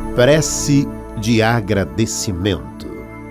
Prece de agradecimento.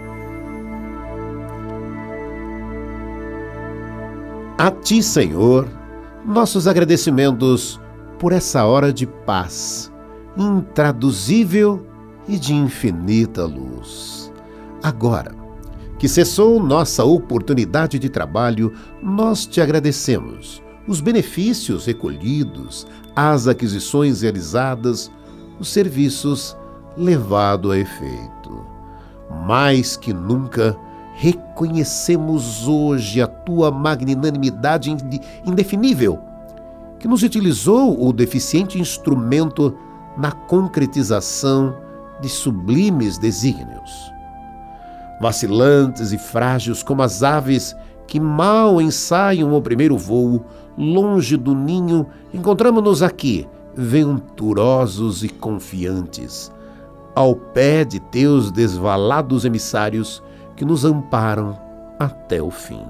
A Ti, Senhor, nossos agradecimentos por essa hora de paz, intraduzível e de infinita luz. Agora, que cessou nossa oportunidade de trabalho, nós Te agradecemos os benefícios recolhidos, as aquisições realizadas, os serviços levados a efeito. Mais que nunca, reconhecemos hoje a Tua magnanimidade indefinível, que nos utilizou o deficiente instrumento na concretização de sublimes desígnios. Vacilantes e frágeis como as aves que mal ensaiam o primeiro voo, longe do ninho, encontramos-nos aqui, venturosos e confiantes, ao pé de Teus desvalados emissários que nos amparam até o fim.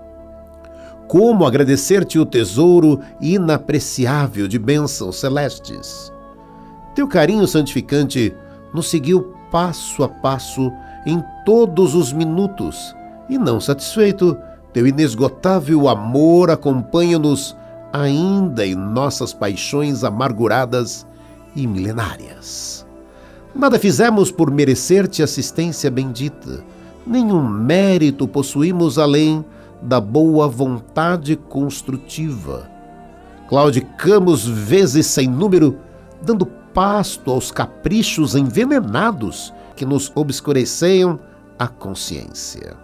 Como agradecer-Te o tesouro inapreciável de bênçãos celestes? Teu carinho santificante nos seguiu passo a passo em todos os minutos, e não satisfeito, Teu inesgotável amor acompanha-nos ainda em nossas paixões amarguradas e milenárias. Nada fizemos por merecer-Te assistência bendita, nenhum mérito possuímos além da boa vontade construtiva. Claudicamos vezes sem número, dando pasto aos caprichos envenenados que nos obscureciam a consciência.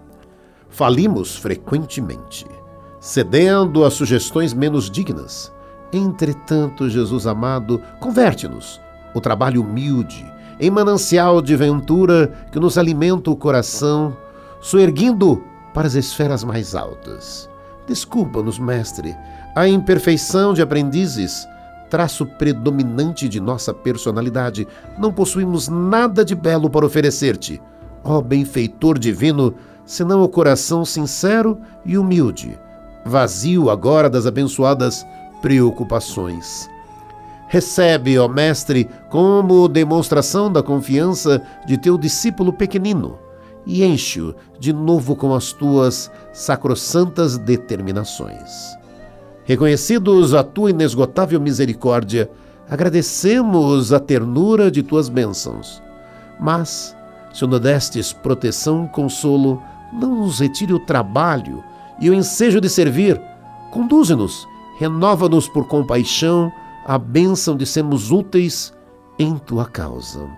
Falimos frequentemente, cedendo a sugestões menos dignas. Entretanto, Jesus amado, converte-nos o trabalho humilde em manancial de ventura que nos alimenta o coração, soerguindo para as esferas mais altas. Desculpa-nos, Mestre, a imperfeição de aprendizes, traço predominante de nossa personalidade. Não possuímos nada de belo para oferecer-Te, ó benfeitor divino, senão o coração sincero e humilde, vazio agora das abençoadas preocupações. Recebe, ó Mestre, como demonstração da confiança de Teu discípulo pequenino e enche-o de novo com as Tuas sacrossantas determinações. Reconhecidos a Tua inesgotável misericórdia, agradecemos a ternura de Tuas bênçãos. Mas, se nos destes proteção e consolo, não nos retire o trabalho e o ensejo de servir. Conduze-nos, renova-nos por compaixão a bênção de sermos úteis em Tua causa.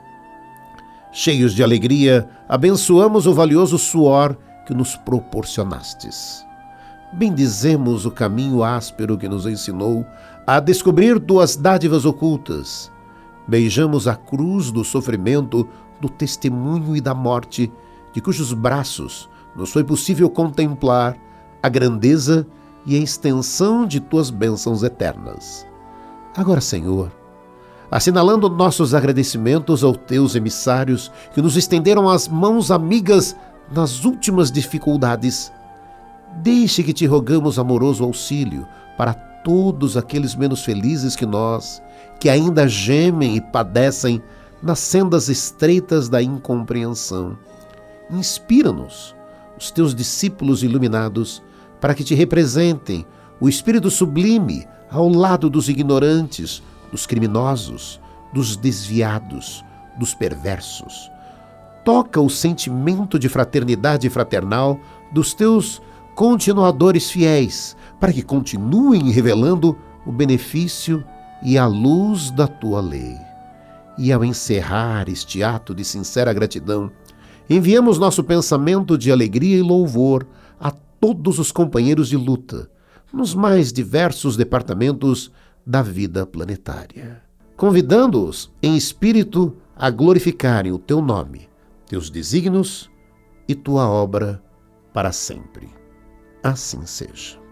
Cheios de alegria, abençoamos o valioso suor que nos proporcionastes. Bendizemos o caminho áspero que nos ensinou a descobrir Tuas dádivas ocultas. Beijamos a cruz do sofrimento, do testemunho e da morte, de cujos braços nos foi possível contemplar a grandeza e a extensão de Tuas bênçãos eternas. Agora, Senhor, assinalando nossos agradecimentos aos Teus emissários que nos estenderam as mãos amigas nas últimas dificuldades, deixe que Te rogamos amoroso auxílio para todos aqueles menos felizes que nós, que ainda gemem e padecem nas sendas estreitas da incompreensão. Inspira-nos, os Teus discípulos iluminados, para que Te representem o Espírito sublime ao lado dos ignorantes, dos criminosos, dos desviados, dos perversos. Toca o sentimento de fraternidade fraternal dos Teus continuadores fiéis, para que continuem revelando o benefício e a luz da Tua lei. E ao encerrar este ato de sincera gratidão, enviamos nosso pensamento de alegria e louvor a todos os companheiros de luta, nos mais diversos departamentos da vida planetária, convidando-os em espírito a glorificarem o Teu nome, Teus desígnios e Tua obra para sempre. Assim seja.